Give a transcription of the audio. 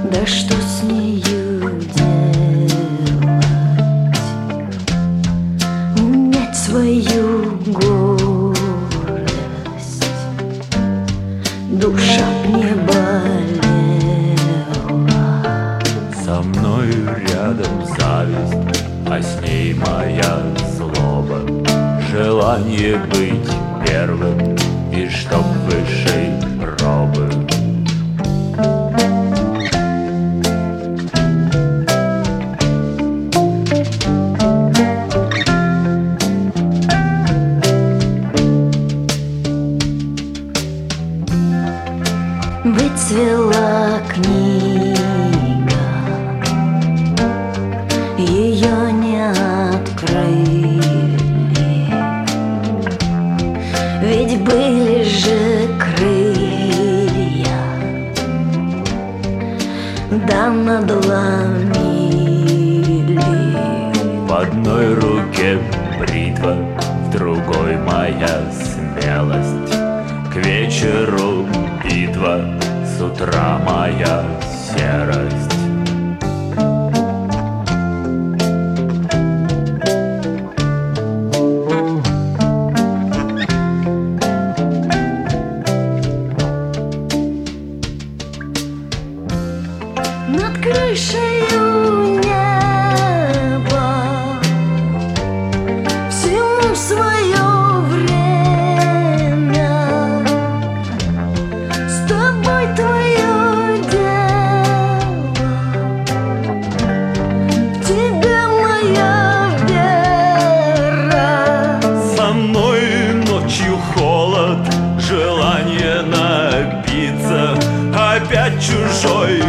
Да что с нею делать? Унять свою гордость, душа б не болела. Со мною рядом зависть, а с ней моя злоба. Желание быть первым и чтоб выше пробы. Выцвела книга, ее не открыли, ведь были же крылья, да надломили. В одной руке бритва, в другой моя смелость. К вечеру битва, с утра моя серость. Над крышею неба всему свое время. С тобой твое дело, в тебе моя вера. Со мной ночью холод, желание напиться, опять чужой